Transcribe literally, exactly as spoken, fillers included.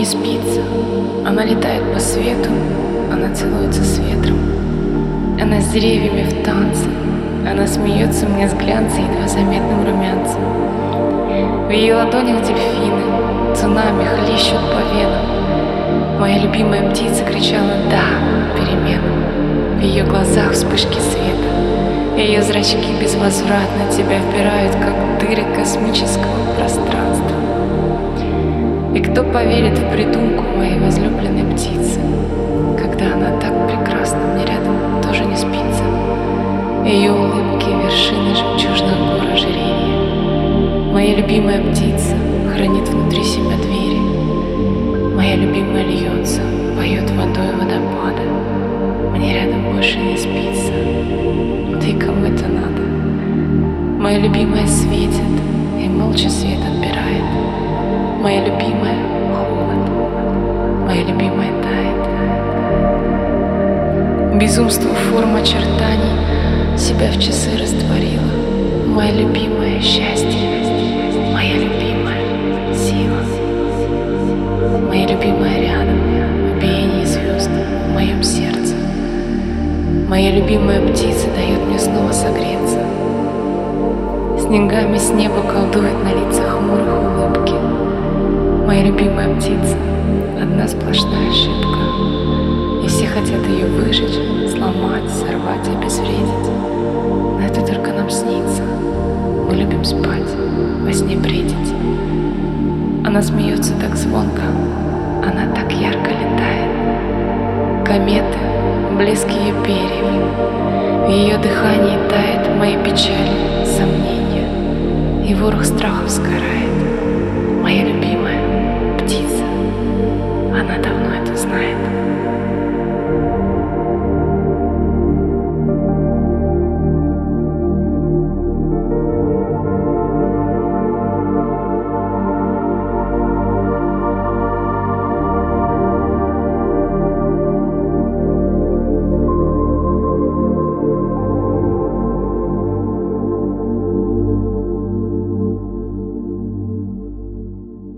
спится. Она летает по свету, она целуется с ветром. Она с деревьями в танце, она смеется мне с глянца едва заметным румянцем. В ее ладонях дельфины, цунами хлещут по венам. Моя любимая птица кричала «Да, переменам». В ее глазах вспышки света, ее зрачки безвозвратно тебя впирают, как дыры космического пространства. И кто поверит в придумку моей возлюбленной птицы, когда она так прекрасна, мне рядом тоже не спится. Ее улыбки — вершины жемчужных гор ожерелья. Моя любимая птица хранит внутри себя двери. Моя любимая льется, поет водой водопада. Мне рядом больше не спится. Да и кому это надо? Моя любимая светит и молча свет отбирает. Моя любимая — холод, моя любимая тает. Безумство форм очертаний себя в часы растворила. Моя любимая — счастье, моя любимая — сила. Моя любимая рядом, в биении звезд в моем сердце. Моя любимая птица дает мне снова согреться. Снегами с неба колдует на лицах хмурых улыбки. Моя любимая птица — одна сплошная ошибка. И все хотят ее выжечь, сломать, сорвать, обезвредить. Но это только нам снится. Мы любим спать, во сне бредить. Она смеется так звонко, она так ярко летает. Кометы, блеск ее перьев, в ее дыхании тает мои печали, сомнения, и ворох страхов сгорает.